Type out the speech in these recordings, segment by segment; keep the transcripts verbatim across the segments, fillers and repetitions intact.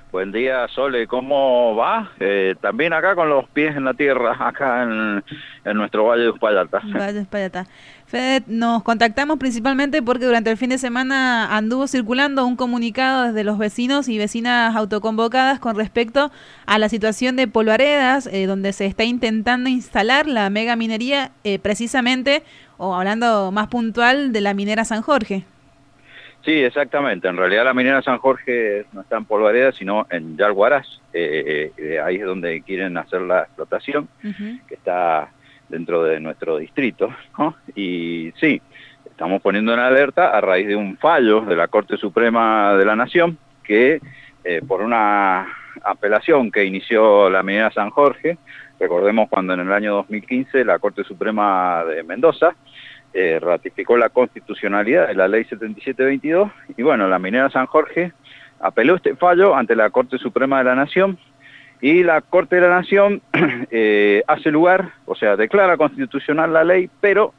Buen día, Sole, ¿cómo va? Eh, también acá con los pies en la tierra, acá en, en nuestro Valle de Uspallata. Valle de Uspallata. Fede, nos contactamos principalmente porque durante el fin de semana anduvo circulando un comunicado desde los vecinos y vecinas autoconvocadas con respecto a la situación de Polvaredas, eh, donde se está intentando instalar la mega minería, eh, precisamente, o hablando más puntual, de la minera San Jorge. Sí, exactamente. En realidad la minera San Jorge no está en Polvareda, sino en Yalguarás. Eh, eh, ahí es donde quieren hacer la explotación, Uh-huh. que está dentro de nuestro distrito, ¿no? Y sí, estamos poniendo en alerta a raíz de un fallo de la Corte Suprema de la Nación, que eh, por una apelación que inició la minera San Jorge, recordemos cuando en el año dos mil quince la Corte Suprema de Mendoza Eh, ratificó la constitucionalidad de la ley setenta y siete veintidós y bueno, la minera San Jorge apeló este fallo ante la Corte Suprema de la Nación y la Corte de la Nación eh, hace lugar, o sea, declara constitucional la ley, pero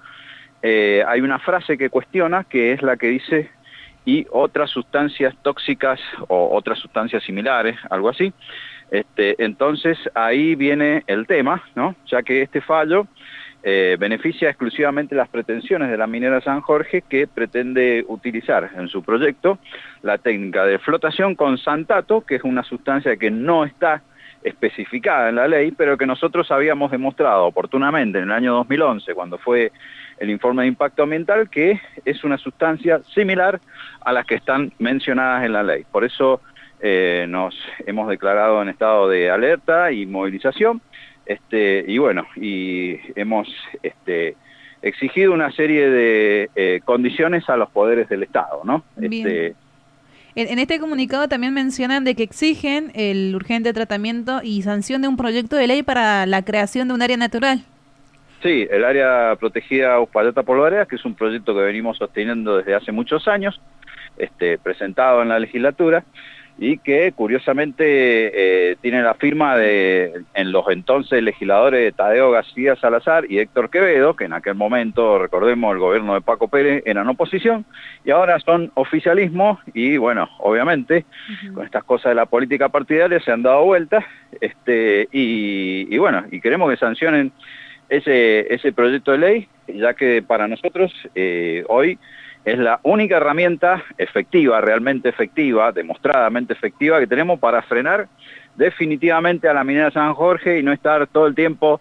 eh, hay una frase que cuestiona, que es la que dice y otras sustancias tóxicas o otras sustancias similares, algo así. Este, entonces ahí viene el tema, ¿no? Ya que este fallo Eh, beneficia exclusivamente las pretensiones de la minera San Jorge, que pretende utilizar en su proyecto la técnica de flotación con santato, que es una sustancia que no está especificada en la ley, pero que nosotros habíamos demostrado oportunamente en el año dos mil once, cuando fue el informe de impacto ambiental, que es una sustancia similar a las que están mencionadas en la ley. Por eso eh, nos hemos declarado en estado de alerta y movilización. Este, y bueno, y hemos este, exigido una serie de eh, condiciones a los poderes del Estado, ¿no? Bien. Este, En, en este comunicado también mencionan de que exigen el urgente tratamiento y sanción de un proyecto de ley para la creación de un área natural. sí, el área protegida Uspallata Polvaredas, que es un proyecto que venimos sosteniendo desde hace muchos años, este, presentado en la legislatura, y que curiosamente eh, tiene la firma de en los entonces legisladores Tadeo García Salazar y Héctor Quevedo, que en aquel momento, recordemos, el gobierno de Paco Pérez eran oposición, y ahora son oficialismo, y bueno, obviamente, uh-huh, con estas cosas de la política partidaria se han dado vueltas, este, y, y bueno, y queremos que sancionen ese, ese proyecto de ley, ya que para nosotros eh, hoy es la única herramienta efectiva, realmente efectiva, demostradamente efectiva que tenemos para frenar definitivamente a la minera San Jorge y no estar todo el tiempo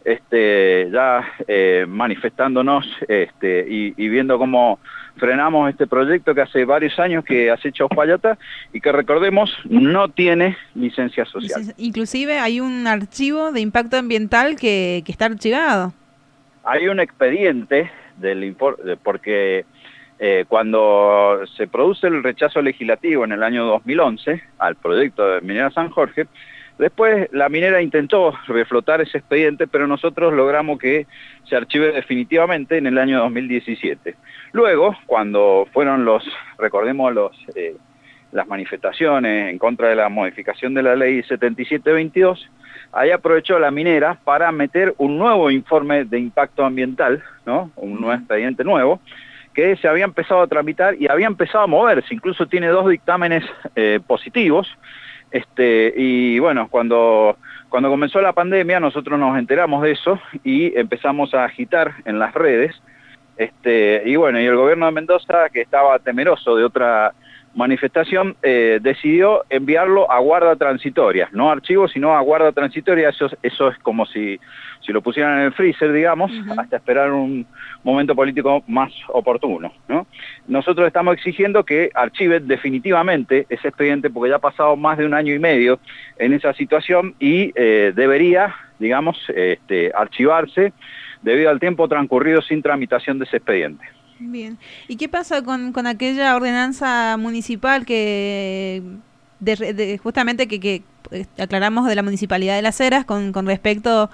este, ya eh, manifestándonos este, y, y viendo cómo frenamos este proyecto que hace varios años que acecha Uspallata y que, recordemos, no tiene licencia social. Inclusive hay un archivo de impacto ambiental que, que está archivado. Hay un expediente del informe, porque Eh, cuando se produce el rechazo legislativo en el año dos mil once al proyecto de minera San Jorge, después la minera intentó reflotar ese expediente, pero nosotros logramos que se archive definitivamente en el año dos mil diecisiete. Luego, cuando fueron los, recordemos los, eh, las manifestaciones en contra de la modificación de la ley setenta y siete veintidós, ahí aprovechó la minera para meter un nuevo informe de impacto ambiental, ¿no? Un nuevo expediente nuevo, que se había empezado a tramitar y había empezado a moverse, incluso tiene dos dictámenes eh, positivos, este, y bueno, cuando, cuando comenzó la pandemia nosotros nos enteramos de eso y empezamos a agitar en las redes, este, y bueno, y el gobierno de Mendoza, que estaba temeroso de otra manifestación, eh, decidió enviarlo a guarda transitoria, no archivo, sino a guarda transitoria. Eso, eso es como si, si lo pusieran en el freezer, digamos, uh-huh, hasta esperar un momento político más oportuno, ¿no? Nosotros estamos exigiendo que archiven definitivamente ese expediente, porque ya ha pasado más de un año y medio en esa situación y eh, debería, digamos, este, archivarse debido al tiempo transcurrido sin tramitación de ese expediente. Bien. ¿Y qué pasa con, con aquella ordenanza municipal que de, de, justamente que, que aclaramos de la Municipalidad de Las Heras con, con respecto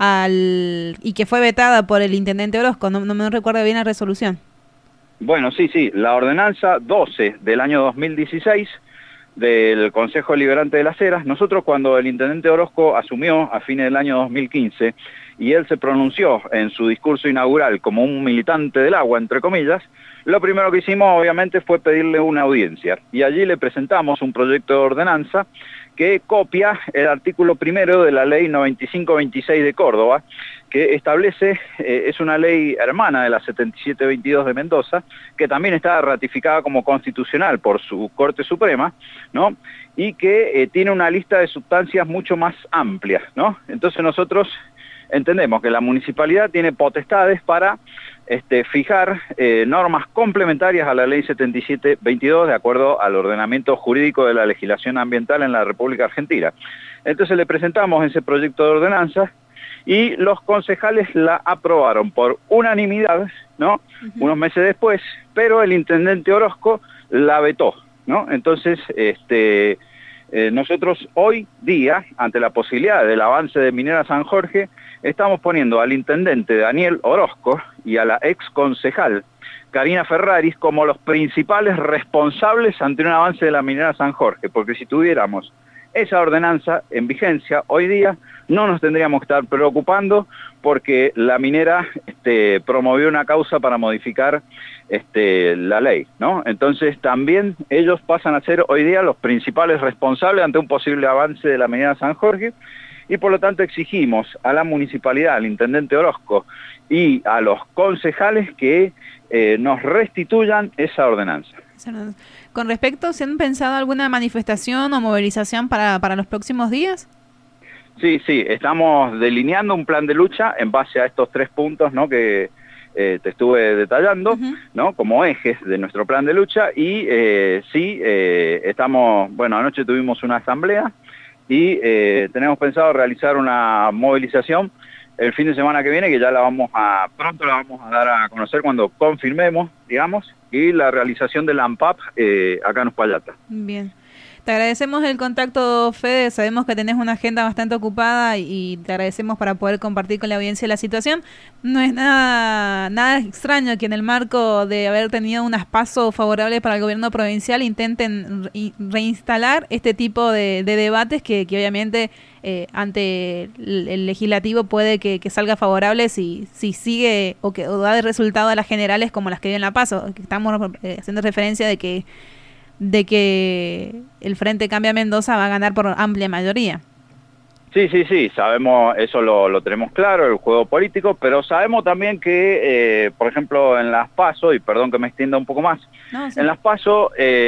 al y que fue vetada por el intendente Orozco? No, no me recuerdo bien la resolución. Bueno, sí, sí, la ordenanza doce del año dos mil dieciséis del Consejo Deliberante de las Heras. Nosotros, cuando el intendente Orozco asumió a fines del año dos mil quince y él se pronunció en su discurso inaugural como un militante del agua, entre comillas, lo primero que hicimos obviamente fue pedirle una audiencia y allí le presentamos un proyecto de ordenanza que copia el artículo primero de la ley noventa y cinco veintiséis de Córdoba, que establece, eh, es una ley hermana de la setenta y siete veintidós de Mendoza, que también está ratificada como constitucional por su Corte Suprema, ¿no? Y que eh, tiene una lista de sustancias mucho más amplia, ¿no? Entonces nosotros entendemos que la municipalidad tiene potestades para este, fijar eh, normas complementarias a la ley setenta y siete veintidós de acuerdo al ordenamiento jurídico de la legislación ambiental en la República Argentina. Entonces le presentamos ese proyecto de ordenanza y los concejales la aprobaron por unanimidad, ¿no? Uh-huh. Unos meses después, pero el intendente Orozco la vetó, ¿no? Entonces, este, eh, nosotros hoy día, ante la posibilidad del avance de Minera San Jorge, estamos poniendo al intendente Daniel Orozco y a la ex concejal Karina Ferraris como los principales responsables ante un avance de la Minera San Jorge, porque si tuviéramos esa ordenanza en vigencia hoy día, no nos tendríamos que estar preocupando porque la minera este, promovió una causa para modificar este, la ley, ¿no? Entonces también ellos pasan a ser hoy día los principales responsables ante un posible avance de la minera San Jorge y por lo tanto exigimos a la municipalidad, al intendente Orozco y a los concejales que eh, nos restituyan esa ordenanza. Con respecto, ¿se han pensado alguna manifestación o movilización para, para los próximos días? Sí, sí, estamos delineando un plan de lucha en base a estos tres puntos, ¿no? que eh, te estuve detallando, uh-huh. ¿no? Como ejes de nuestro plan de lucha y eh, sí, eh, estamos, bueno, anoche tuvimos una asamblea y eh, tenemos pensado realizar una movilización el fin de semana que viene, que ya la vamos a, pronto la vamos a dar a conocer cuando confirmemos, digamos, y la realización del AMPAP eh, acá en Uspallata. Bien. Te agradecemos el contacto, Fede, sabemos que tenés una agenda bastante ocupada y te agradecemos para poder compartir con la audiencia la situación. No es nada, nada extraño que en el marco de haber tenido unas pasos favorables para el gobierno provincial intenten re reinstalar este tipo de, de debates que, que obviamente eh, ante el, el legislativo puede que, que salga favorable si, si sigue o que o da de resultado a las generales como las que dio en La Paso. Estamos eh, haciendo referencia de que de que el Frente Cambia Mendoza va a ganar por amplia mayoría. Sí, sí, sí, sabemos, eso lo, lo tenemos claro, el juego político, pero sabemos también que, eh, por ejemplo, en las PASO, y perdón que me extienda un poco más, no, sí. en las PASO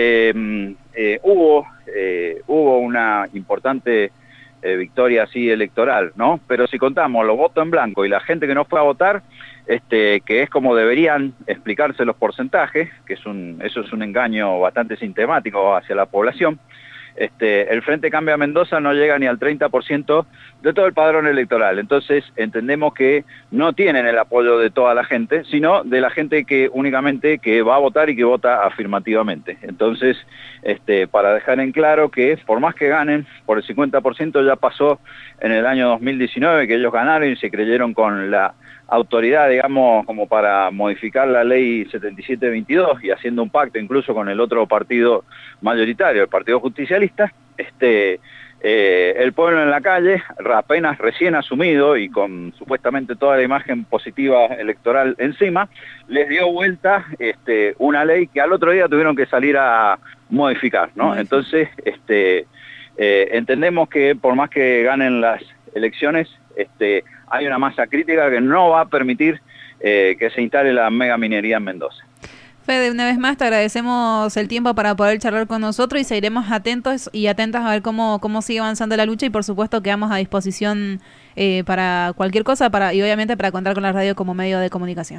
eh, eh, hubo, eh, hubo una importante eh, victoria así electoral, ¿no? Pero si contamos los votos en blanco y la gente que no fue a votar, Este, que es como deberían explicarse los porcentajes, que es un, eso es un engaño bastante sistemático hacia la población, este, el Frente Cambia Mendoza no llega ni al treinta por ciento de todo el padrón electoral, entonces entendemos que no tienen el apoyo de toda la gente, sino de la gente que únicamente que va a votar y que vota afirmativamente. Entonces, este, para dejar en claro que por más que ganen, por el cincuenta por ciento ya pasó en el año dos mil diecinueve, que ellos ganaron y se creyeron con la autoridad, digamos, como para modificar la ley setenta y siete veintidós y haciendo un pacto incluso con el otro partido mayoritario, el Partido Justicialista, este, eh, el pueblo en la calle, apenas recién asumido y con supuestamente toda la imagen positiva electoral encima, les dio vuelta este, una ley que al otro día tuvieron que salir a modificar, ¿no? Muy Entonces, este, eh, entendemos que por más que ganen las elecciones, este, hay una masa crítica que no va a permitir eh, que se instale la mega minería en Mendoza. Fede, una vez más te agradecemos el tiempo para poder charlar con nosotros y seguiremos atentos y atentas a ver cómo, cómo sigue avanzando la lucha y por supuesto quedamos a disposición eh, para cualquier cosa para y obviamente para contar con la radio como medio de comunicación.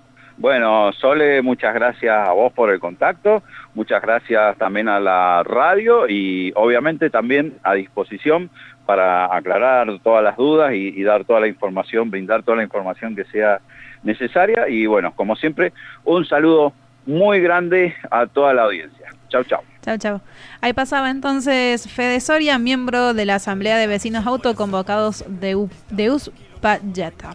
Bueno, Sole, muchas gracias a vos por el contacto, muchas gracias también a la radio y obviamente también a disposición para aclarar todas las dudas y, y dar toda la información, brindar toda la información que sea necesaria y bueno, como siempre, un saludo muy grande a toda la audiencia. Chau, chau. Chau, chau. Ahí pasaba entonces Fede Soria, miembro de la Asamblea de Vecinos Autoconvocados de, U de Uspallata.